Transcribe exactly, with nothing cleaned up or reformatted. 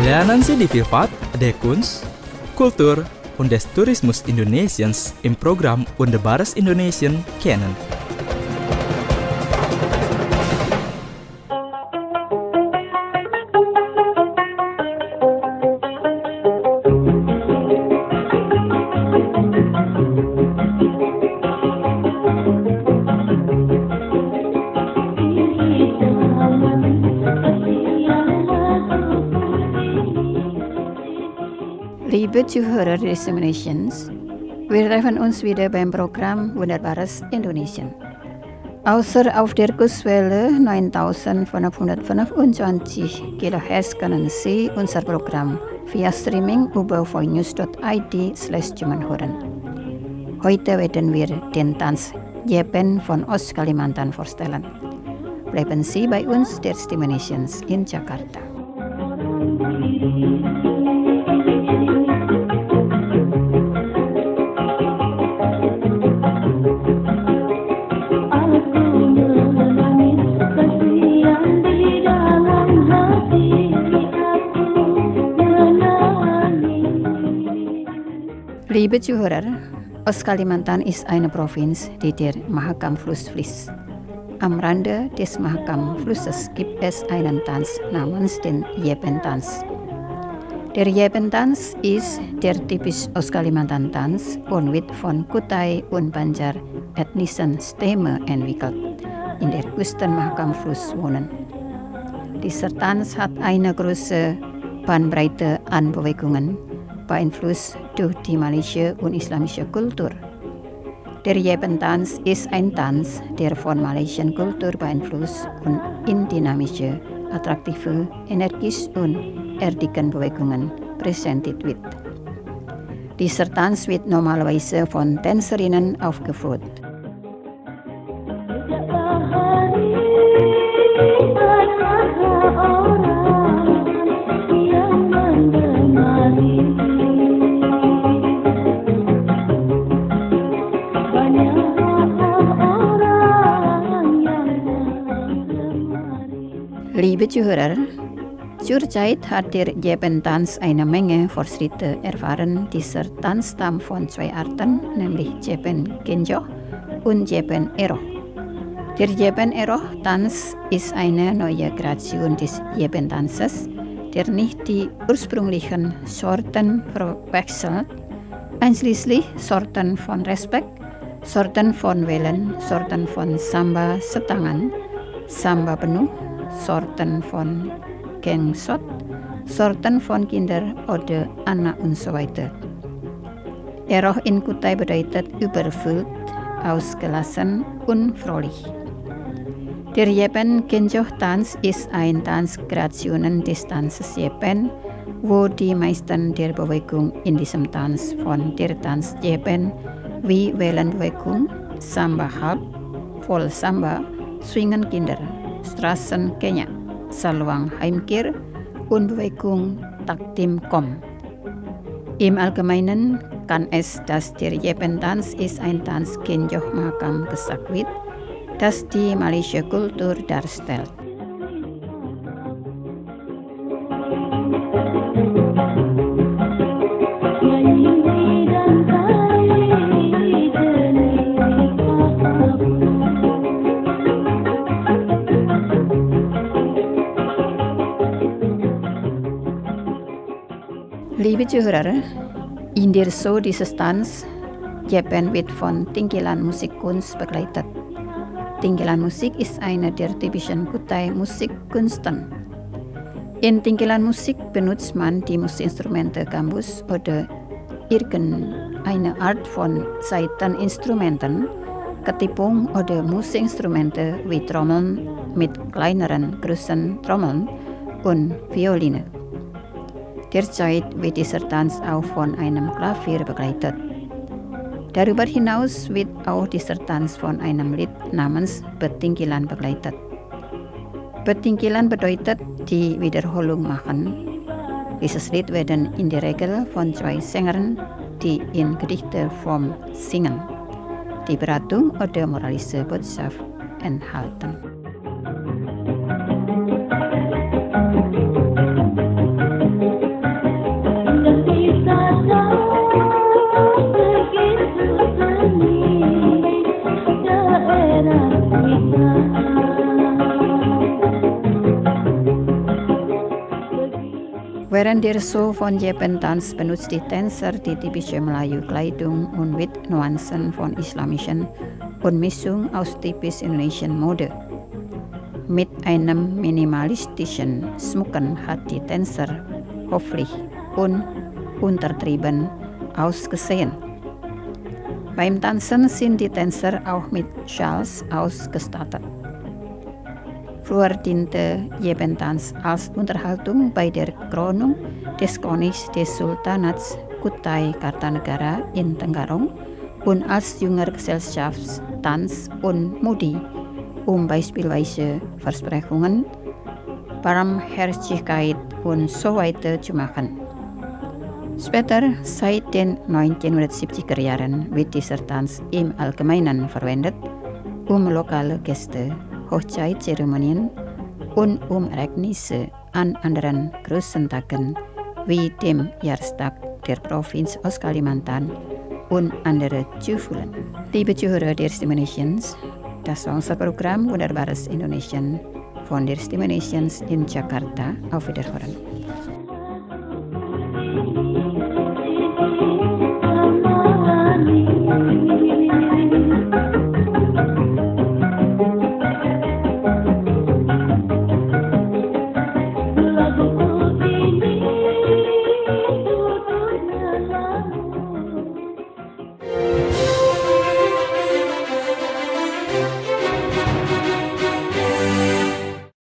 Lernen Sie die Vielfalt der Kunst, Kultur und des Tourismus Indonesiens im Programm Wunderbares Indonesien kennen. Liebe Zuhörer Disseminations, wir treffen uns wieder beim Programm Wunderbares Indonesien. Außer auf der Kurswelle neuntausendfünfhundertfünfundzwanzig Kilohertz können Sie unser Programm via Streaming über voinews dot i d slash Cuman hören. Heute werden wir den Tanz Jepen von Ostkalimantan vorstellen. Bleiben Sie bei uns, der Disseminations in Jakarta. Liebe Zuhörer, Ostkalimantan ist eine Provinz, die der Mahakam-Fluss fließt. Am Rande des Mahakam-Flusses gibt es einen Tanz namens den Jepen-Tanz. Der Jepen-Tanz ist der typisch Ostkalimantan-Tanz und wird von Kutai und Banjar ethnischen Stämme entwickelt, in der Küsten Mahakam-Fluss wohnen. Dieser Tanz hat eine große Bandbreite an Bewegungen, beeinflusst durch die malaiische und islamische Kultur. Der Jepen-Tanz ist ein Tanz, der von malaysischen Kultur beeinflusst und in dynamische, attraktive, energisch und erdigen Bewegungen präsentiert wird. Dieser Tanz wird normalerweise von Tänzerinnen aufgeführt. Liebe Zuhörer, zurzeit hat der Jepen-Tanz eine Menge Fortschritte erfahren. Dieser Tanz stammt von zwei Arten, nämlich Jepen Genjoh und Jepen Eroh. Der Jepen Eroh-Tanz ist eine neue Kreation des Jepen-Tanzes, der nicht die ursprünglichen Sorten verwechselt, einschließlich Sorten von Respekt, Sorten von Wellen, Sorten von Samba Setangan, Samba penuh, Sorten von Gengsot, Sorten von Kinder oder Anak und so weiter. Eroh in Kutai bedeutet überfüllt, ausgelassen und fröhlich. Der Jepen Genjoh-Tanz ist ein Tanzkreation des Tanzes Jepen, wo die meisten der Bewegung in diesem Tanz von der Tanz Jepen wie Wellenbewegung, Samba Halb, Voll Samba, Swingen Kinder, Straßenkenya, Salwang Heimkehr und Bewegung Taktim Kom. Im Allgemeinen kann es, dass der Jepen-Tanz ist ein Tanz Genjoh Mahakam gesagt wird, das die malaysische Kultur darstellt. Liebe Zuhörer, in der Show dieses Tanz Jepen wird von Tingkilan Musikkunst begleitet. Tingkilan Musik ist eine der typischen Kutai Musikkünsten. In Tingkilan Musik benutzt man die Musikinstrumente Gambus oder irgendeine Art von Saiteninstrumenten, Ketipung oder Musikinstrumente wie Trommeln mit kleineren, großen Trommeln und Violine. Derzeit wird dieser Tanz auch von einem Klavier begleitet. Darüber hinaus wird auch dieser Tanz von einem Lied namens Petingkilan begleitet. Petingkilan bedeutet die Wiederholung machen. Dieses Lied werden in der Regel von zwei Sängern, die in Gedichteform singen, die Beratung oder moralische Botschaft enthalten. Während der Show von Japan Tanz benutzt die Tänzer die typische Melayu Kleidung und mit Nuancen von islamischen und Mischung aus typisch Indonesian Mode. Mit einem minimalistischen Schmucken hat die Tänzer höflich und untertrieben ausgesehen. Beim Tanzen sind die Tänzer auch mit Schals ausgestattet. Früher diente Japan-Tanz als Unterhaltung bei der Krönung des Königs des Sultanats Kutai Kartanegara in Tenggarong und als Jüngergesellschaftstanz und Mudi, um beispielsweise Versprechungen, Barmherzigkeit und so weiter zu machen. Später, seit den neunzehnhundertsiebziger Jahren, wird dieser Tanz im Allgemeinen verwendet, um lokale Gäste, Hochzeitszeremonien und um Ereignisse an anderen großen Tagen wie dem Jahrestag der Provinz Ostkalimantan und andere zu füllen. Liebe Zuhörer der Stimme Nations, das war unser Programm Wunderbares Indonesien von der Stimme Nations in Jakarta. Auf Wiederhören. Thank you.